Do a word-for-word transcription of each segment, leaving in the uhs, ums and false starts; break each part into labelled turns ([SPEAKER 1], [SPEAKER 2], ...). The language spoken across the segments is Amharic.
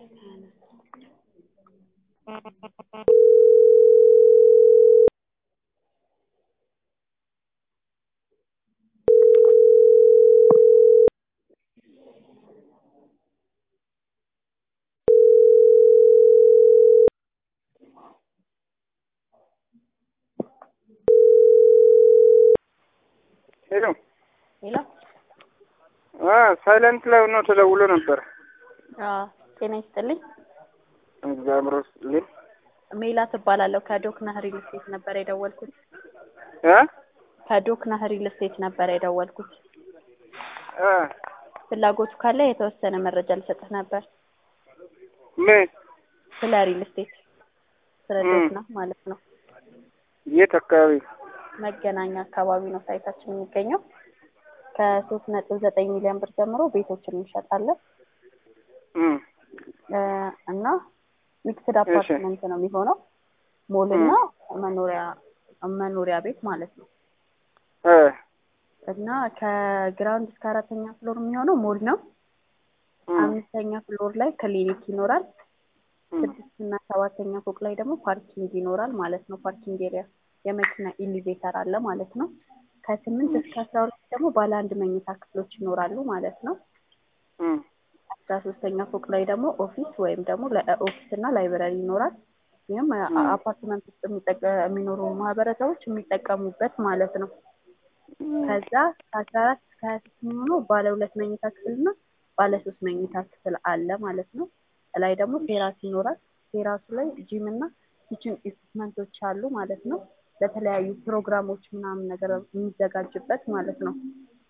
[SPEAKER 1] ሄሎ
[SPEAKER 2] ሄሎ
[SPEAKER 1] አ ሳይለንት ላይ ነው ተደውሎ ነበር።
[SPEAKER 2] አዎ ጤና ይስጥልኝ።
[SPEAKER 1] እግዚአብሔር ይመስገን።
[SPEAKER 2] ሜላት እባላለሁ ከዶክና ሪል ስቴት ነበር የደወልኩት።
[SPEAKER 1] እ
[SPEAKER 2] ከዶክና ሪል ስቴት ነበር የደወልኩት።
[SPEAKER 1] እ
[SPEAKER 2] ፍላጎቱ ካለ የተወሰነ መረጃ ልሰጥህ ነበር።
[SPEAKER 1] ምን?
[SPEAKER 2] ስለ ሪል ስቴት ስለ ዶክና ማለት ነው።
[SPEAKER 1] የት አካባቢ?
[SPEAKER 2] መገናኛ አካባቢ ነው ሳይታችን የሚገኘው። ከሶስት ነጥብ ዘጠኝ ሚሊዮን ብር ጀምሮ ቤቶችን እንሸጣለን።
[SPEAKER 1] እም
[SPEAKER 2] እና ሚክስድ አፓርትመንት ነው የሚሆነው። ሞልና መኖሪያ መኖሪያ ቤት ማለት ነው።
[SPEAKER 1] እ
[SPEAKER 2] እና ከግራውንድ እስከ አራተኛ ፍሎር የሚሆነው ሞል ነው። አምስተኛ ፍሎር ላይ ክሊኒክ ይኖራል። ስድስት እና ሰባተኛ ፎቅ ላይ ደግሞ ፓርኪንግ ይኖራል ማለት ነው። ፓርኪንግ ኤሪያ የመኪና ኤሊቬተር አለ ማለት ነው። ከስምንት እስከ አስራ ሁለት ደግሞ ባለ አንድ መኝታ ክፍሎች ይኖራሉ ማለት ነው።
[SPEAKER 1] እም
[SPEAKER 2] አስራ ሶስተኛ ፎቅ ላይ ደግሞ ኦፊስ ወይም ደግሞ ኦፊስ እና ላይብረሪ ይኖራል። ይሄም አፓርትመንት ውስጥ የሚኖሩ ማህበረሰቦች የሚጠቀሙበት ማለት ነው። ከዛ ከአስራ አራት እስከ ሀያ ስድስት የሚሆነው ባለ ሁለት መኝታ ክፍልና ባለ ሶስት መኝታ ክፍል አለ ማለት ነው። ላይ ደግሞ ቴራስ ይኖራል። ቴራሱ ላይ ጂም እና ኪችን ኢኩፕመንቶች አሉ ማለት ነው። ለተለያዩ ፕሮግራሞች ምናምን ነገር የሚዘጋጅበት ማለት ነው።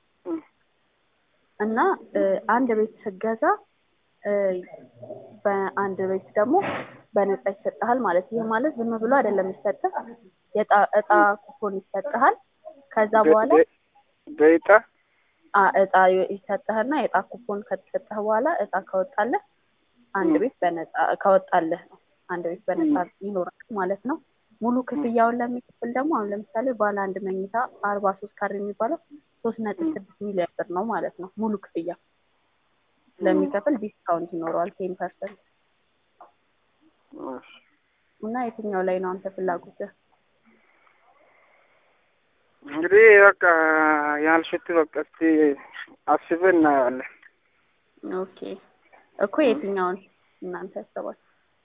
[SPEAKER 2] እና አንድ ቤት ስትገዛ በአንድ ቤት ደግሞ በነፃ ይሰጥሃል ማለት ነው። ይሄ ማለት ዝም ብሎ አይደለም ይሰጥህ፣ የጣ እጣ ኩፖን ይሰጥሃል። ከዛ በኋላ
[SPEAKER 1] በእጣ
[SPEAKER 2] አ እጣ ይሰጥህና የእጣ ኩፖን ከተሰጠህ በኋላ እጣ ካወጣለህ አንድ ቤት በነፃ ካወጣለህ አንድ ቤት በነፃ ይኖራል ማለት ነው። ሙሉ ክፍያውን ለሚከፍል ደግሞ አሁን ለምሳሌ ባለ አንድ መኝታ አርባ ሶስት ካሬ የሚባለው ሶስት ነጥብ ስድስት ሚሊዮን ብር ነው ማለት ነው። ሙሉ ክፍያ ለሚከፍል ዲስካውንት ይኖረዋል ቴን ፐርሰንት። እና የትኛው ላይ ነው አንተ ፍላጎትህ?
[SPEAKER 1] እንግዲህ በቃ ያልሽት በቃ እስቲ አስበን እናያለን።
[SPEAKER 2] ኦኬ እኮ የትኛውን እናንተ ያሰባችሁ?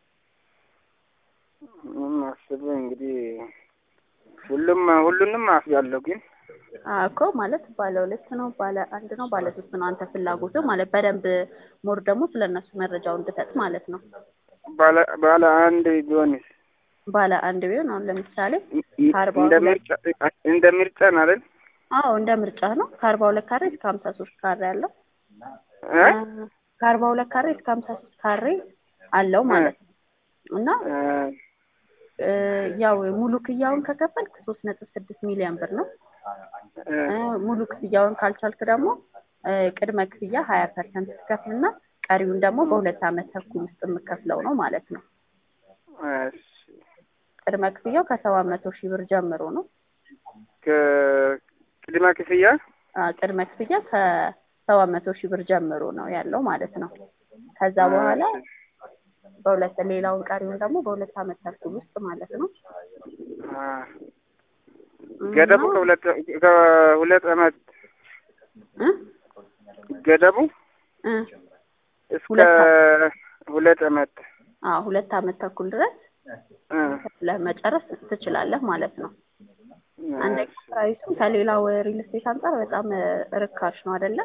[SPEAKER 1] ምን አስበን እንግዲህ ሁሉም ሁሉንም አስያለሁ ግን
[SPEAKER 2] እኮ ማለት ባለ ሁለት ነው ባለ አንድ ነው ባለ ሶስት ነው አንተ ፍላጎቱ ማለት በደንብ ሞር ደግሞ ስለነሱ መረጃው እንድሰጥ ማለት ነው።
[SPEAKER 1] ባለ ባለ አንድ ቢሆንስ?
[SPEAKER 2] ባለ አንድ ቢሆን አሁን ለምሳሌ ከአርባ
[SPEAKER 1] እንደ ምርጫ እንደ ምርጫ ነው አይደል?
[SPEAKER 2] አዎ እንደ ምርጫ ነው። ከአርባ ሁለት ካሬ እስከ ሀምሳ ሶስት ካሬ አለው።
[SPEAKER 1] እ
[SPEAKER 2] ከአርባ ሁለት ካሬ እስከ ሀምሳ ሶስት ካሬ አለው ማለት ነው። እና ያው ሙሉ ክፍያውን ከከፈልክ ሶስት ነጥብ ስድስት ሚሊዮን ብር ነው። ሙሉ ክፍያውን ካልቻልክ ደግሞ ቅድመ ክፍያ ሀያ ፐርሰንት ትከፍልና ቀሪውን ደግሞ በሁለት አመት ተኩል ውስጥ የምከፍለው ነው ማለት ነው።
[SPEAKER 1] እሺ
[SPEAKER 2] ቅድመ ክፍያው ከሰባት መቶ ሺህ ብር ጀምሮ ነው።
[SPEAKER 1] ከቅድመ ክፍያ
[SPEAKER 2] አ ቅድመ ክፍያ ከሰባት መቶ ሺህ ብር ጀምሮ ነው ያለው ማለት ነው። ከዛ በኋላ በሁለት ሌላውን ቀሪውን ደግሞ በሁለት አመት ተኩል ውስጥ ማለት ነው።
[SPEAKER 1] አ ገደቡ ከሁለት ከሁለት አመት
[SPEAKER 2] እ
[SPEAKER 1] ገደቡ
[SPEAKER 2] እ
[SPEAKER 1] እስከ ሁለት አመት
[SPEAKER 2] አዎ ሁለት አመት ተኩል ድረስ ለመጨረስ ትችላለህ ማለት ነው። አንደኛ ፕራይሱ ከሌላው ሪል ስቴት አንፃር በጣም ርካሽ ነው አይደለ?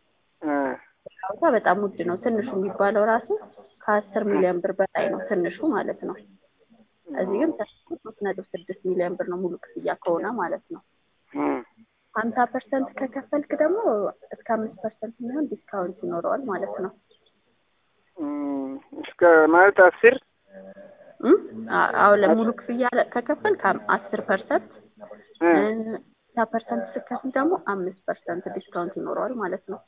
[SPEAKER 2] እ በጣም ውድ ነው። ትንሹ የሚባለው ራሱ ከአስር ሚሊዮን ብር በላይ ነው ትንሹ ማለት ነው። እዚህ ግን ሶስት ነጥብ ስድስት ሚሊዮን ብር ነው ሙሉ ክፍያ ከሆነ ማለት ነው። ሀምሳ ፐርሰንት ከከፈልክ ደግሞ እስከ አምስት ፐርሰንት የሚሆን ዲስካውንት ይኖረዋል ማለት ነው።
[SPEAKER 1] እስከ ማለት አስር
[SPEAKER 2] እ አዎ ለሙሉ ክፍያ ከከፈልክ አስር ፐርሰንት ሀምሳ ፐርሰንት ስትከፍል ደግሞ አምስት ፐርሰንት ዲስካውንት ይኖረዋል ማለት ነው።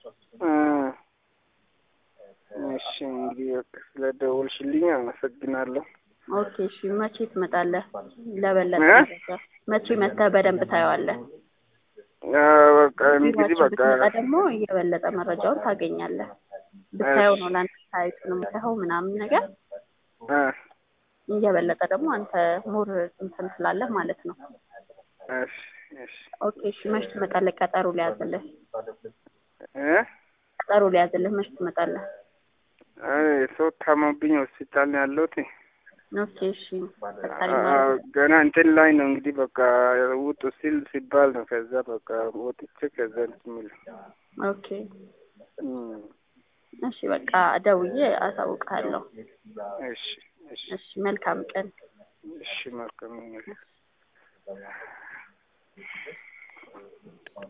[SPEAKER 1] እሺ እንግዲህ ስለደወልሽልኝ አመሰግናለሁ።
[SPEAKER 2] ኦኬ እሺ መቼ ትመጣለህ? ለበለጠ መረጃ መቼ መተህ በደንብ ታየዋለህ?
[SPEAKER 1] በቃ እንግዲህ በቃ
[SPEAKER 2] ደግሞ የበለጠ መረጃውን ታገኛለህ። ብታየው ነው ለአንተ ሳይቱን የምታየው ምናምን ነገር
[SPEAKER 1] እ
[SPEAKER 2] እየበለጠ ደግሞ አንተ ሞር እንትን ስላለህ ማለት ነው።
[SPEAKER 1] እሺ እሺ
[SPEAKER 2] ኦኬ እሺ መች ትመጣለህ? ቀጠሮ ሊያዝልህ
[SPEAKER 1] እ
[SPEAKER 2] ቀጠሮ ሊያዝልህ መች ትመጣለህ?
[SPEAKER 1] አይ ሰው ታሞብኝ ሆስፒታል ነው ያለሁት።
[SPEAKER 2] ኦኬ እሺ ፈጣሪ ማለት
[SPEAKER 1] ገና እንትን ላይ ነው እንግዲህ በቃ ውጡ ሲል ሲባል ነው። ከዛ በቃ ወጥቼ ከዛ እንትን የሚል
[SPEAKER 2] ኦኬ እሺ በቃ ደውዬ አሳውቅሃለሁ።
[SPEAKER 1] እሺ እሺ
[SPEAKER 2] እሺ መልካም ቀን።
[SPEAKER 1] እሺ መልካም